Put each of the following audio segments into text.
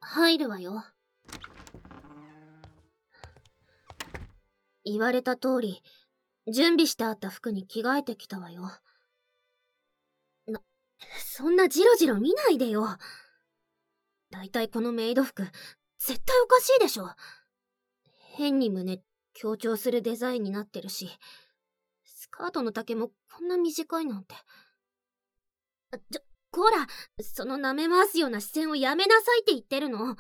入るわよ。言われた通り、準備してあった服に着替えてきたわよ。そんなジロジロ見ないでよ。だいたいこのメイド服、絶対おかしいでしょ。変に胸強調するデザインになってるし、スカートの丈もこんな短いなんて。こら、その舐め回すような視線をやめなさいって言ってるの。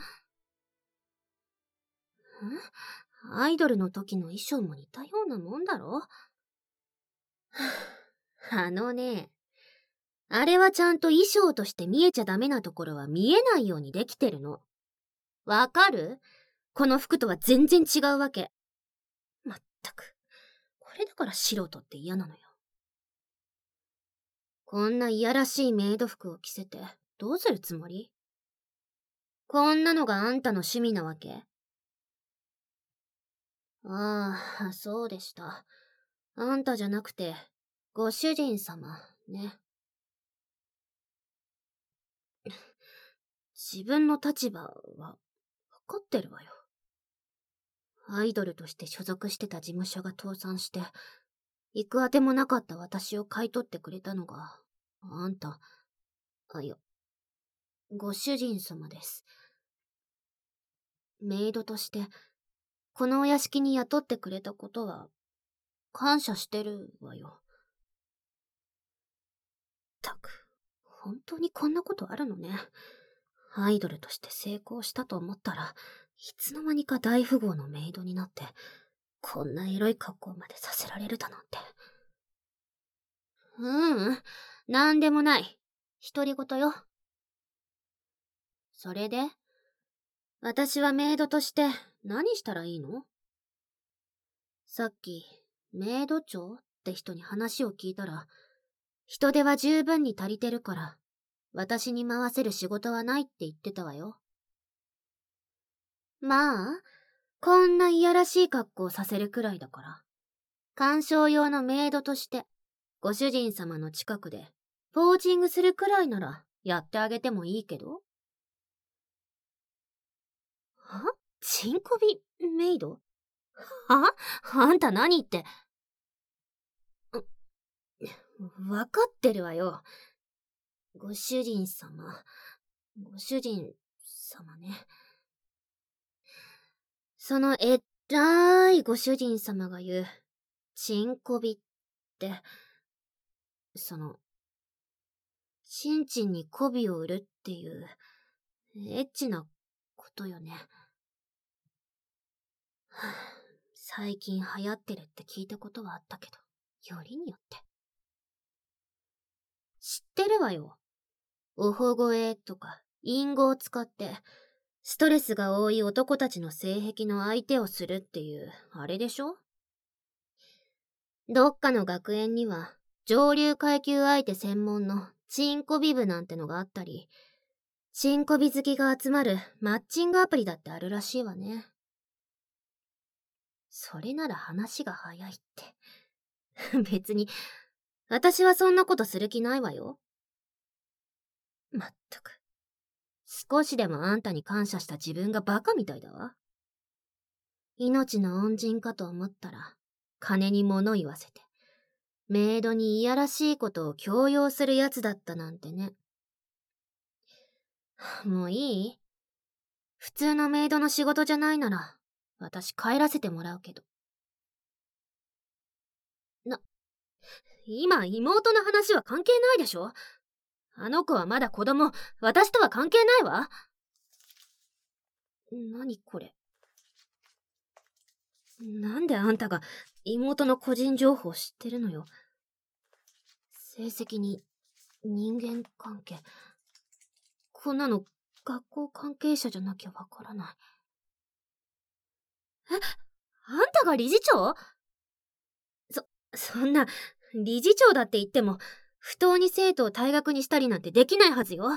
アイドルの時の衣装も似たようなもんだろ。あのね、あれはちゃんと衣装として見えちゃダメなところは見えないようにできてるの。わかる？この服とは全然違うわけ。まったく、これだから素人って嫌なのよ。こんないやらしいメイド服を着せてどうするつもり？こんなのがあんたの趣味なわけ？ああ、そうでした。あんたじゃなくて、ご主人様ね。自分の立場は分かってるわよ。アイドルとして所属してた事務所が倒産して、行くあてもなかった私を買い取ってくれたのが、あんた、いや、ご主人様です。メイドとして、このお屋敷に雇ってくれたことは、感謝してるわよ。ったく、本当にこんなことあるのね。アイドルとして成功したと思ったら、いつの間にか大富豪のメイドになって、こんなエロい格好までさせられるだなんて。なんでもない。独り言よ。それで、私はメイドとして何したらいいの？さっき、メイド長って人に話を聞いたら、人手は十分に足りてるから、私に回せる仕事はないって言ってたわよ。まあ、こんないやらしい格好をさせるくらいだから、鑑賞用のメイドとして、ご主人様の近くで、ポージングするくらいなら、やってあげてもいいけど。チンコビメイド？は？あんた何言って。わかってるわよ。ご主人様。ご主人様ね。そのらいご主人様が言う、チンコビって、チンチンに媚びを売るっていう、エッチなことよね。最近流行ってるって聞いたことはあったけど、よりによって。知ってるわよ。おほ声とか、隠語を使って、ストレスが多い男たちの性癖の相手をするっていう、あれでしょ？どっかの学園には、上流階級相手専門のチンコビ部なんてのがあったり、チンコビ好きが集まるマッチングアプリだってあるらしいわね。それなら話が早いって。別に、私はそんなことする気ないわよ。まったく。少しでもあんたに感謝した自分がバカみたいだわ。命の恩人かと思ったら、金に物言わせて、メイドにいやらしいことを強要するやつだったなんてね。もういい？普通のメイドの仕事じゃないなら、私帰らせてもらうけど。今妹の話は関係ないでしょ？あの子はまだ子供、私とは関係ないわ。何これ。なんであんたが妹の個人情報を知ってるのよ。成績に人間関係。こんなの学校関係者じゃなきゃわからない。あんたが理事長？そんな、理事長だって言っても、不当に生徒を退学にしたりなんてできないはずよ。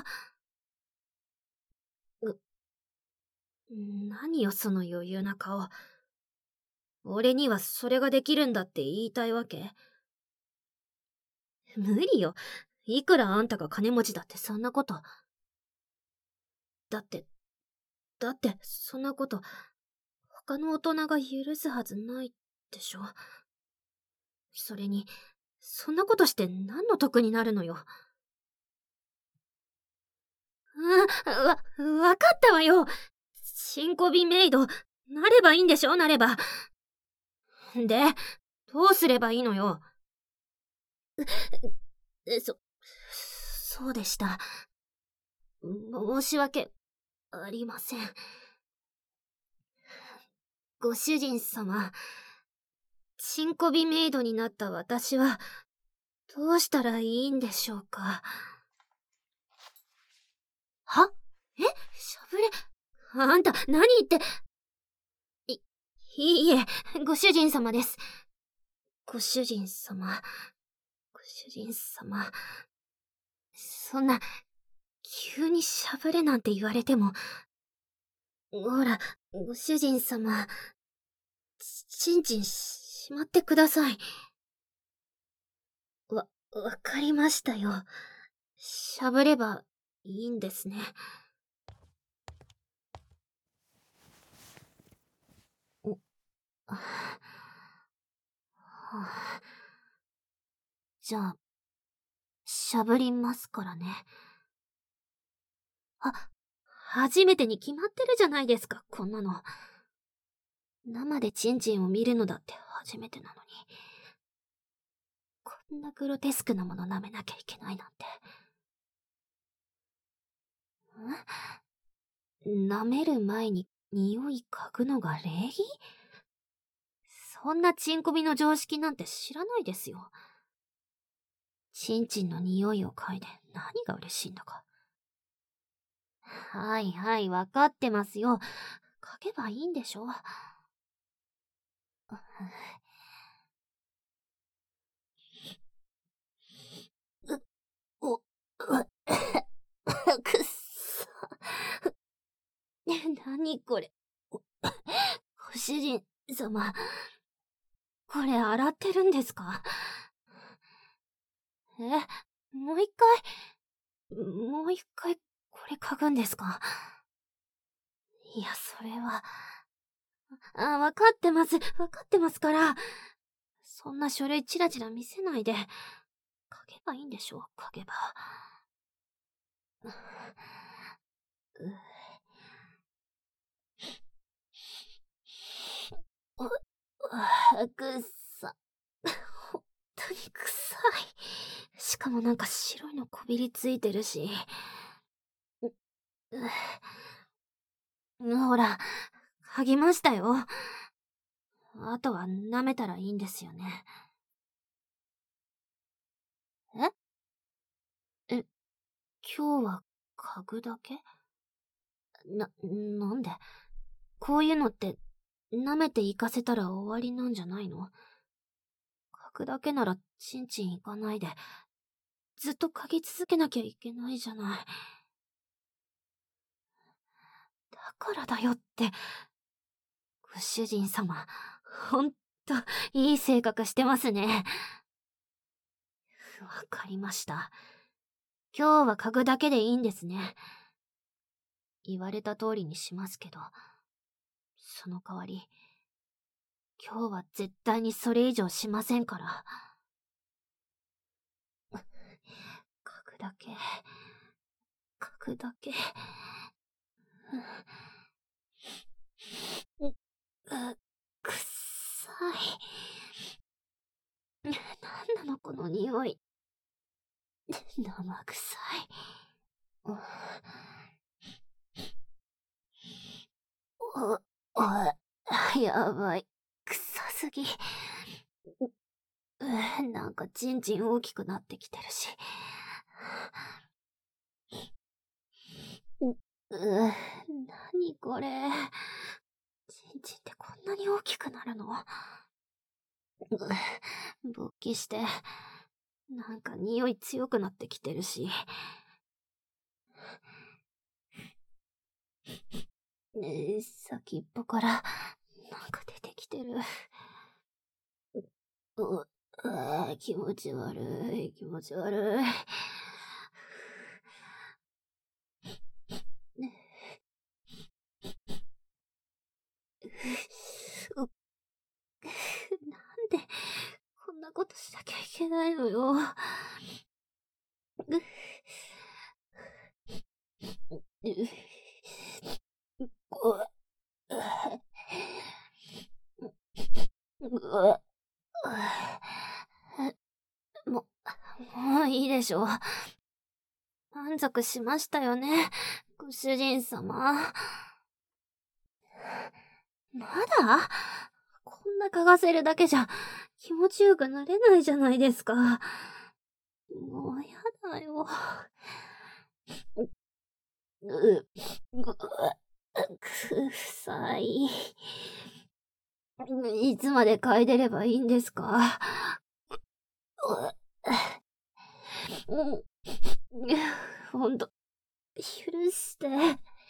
何よその余裕な顔。俺にはそれができるんだって言いたいわけ？無理よ。いくらあんたが金持ちだってそんなこと。だって、 だって、そんなこと、他の大人が許すはずないでしょ。それに、そんなことして何の得になるのよ。わかったわよ。新コビメイド、なればいいんでしょ、なれば。で、どうすればいいのよ。そうでした。申し訳ありません。ご主人様、チンコビメイドになった私は、どうしたらいいんでしょうか。は？しゃぶれ。あんた、何言って。いいえ、ご主人様です。ご主人様、ご主人様。そんな、急にしゃぶれなんて言われても。ほら、ご主人様、ちんちんしまってください。わかりましたよ。しゃぶればいいんですね。はあ、じゃあ、しゃぶりますからね。初めてに決まってるじゃないですか、こんなの。生でチンチンを見るのだって初めてなのに。こんなグロテスクなもの舐めなきゃいけないなんて。舐める前に匂い嗅ぐのが礼儀？そんなチンコビの常識なんて知らないですよ。チンチンの匂いを嗅いで何が嬉しいんだか。はいはい、わかってますよ。嗅げばいいんでしょ。お、くっそ。何これ。ご主人様、これ洗ってるんですか？もう一回、これ嗅ぐんですか？いや、それは。わかってます。わかってますから。そんな書類チラチラ見せないで。書けばいいんでしょ、書けば。くっさ。ほんとに臭い。しかもなんか白いのこびりついてるし。ほら、剥ぎましたよ。あとは舐めたらいいんですよね。え今日は嗅ぐだけ？なんで？こういうのって、舐めて行かせたら終わりなんじゃないの？嗅ぐだけならチンチン行かないで、ずっと嗅ぎ続けなきゃいけないじゃない。だからだよって。ご主人様、ほんと、いい性格してますね。わかりました。今日は嗅ぐだけでいいんですね。言われた通りにしますけど、その代わり、今日は絶対にそれ以上しませんから。嗅ぐだけ、嗅ぐだけ。くっさい。なんなのこの匂い。生臭い。やばい。臭すぎ。なんかチンチン大きくなってきてるし。何これ。チンチンってこんなに大きくなるの？勃起して、なんか匂い強くなってきてるし。先っぽから、なんか出てきてる。気持ち悪い、気持ち悪い。 けないのよ。ももういいでしょう。満足しましたよね、ご主人様。まだこんな嗅がせるだけじゃ気持ちよくなれないじゃないですか。もうやだよ。臭い。いつまで嗅いでればいいんですか？ほんと、許して。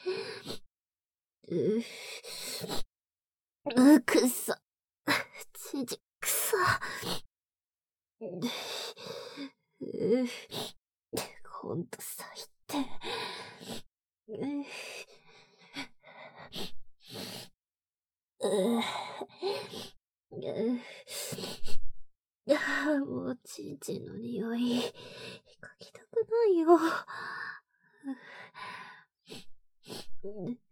くそ。ちじくさ。ほんと最低。もうちんちんの匂い、嗅ぎたくないよ。